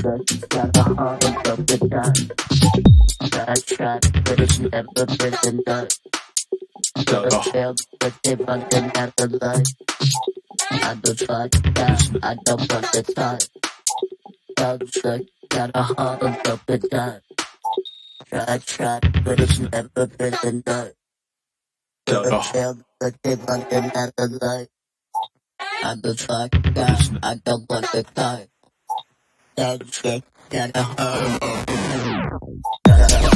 got a heart of the done. I tried, but it's never been done. Could have failed, but they running at the light. I don't fuck that, I don't want the time. Got a heart of the done. I tried, but it's never been done. Could have failed, but they running at the light. I don't fuck that, I don't want the time. Got a heart of the done.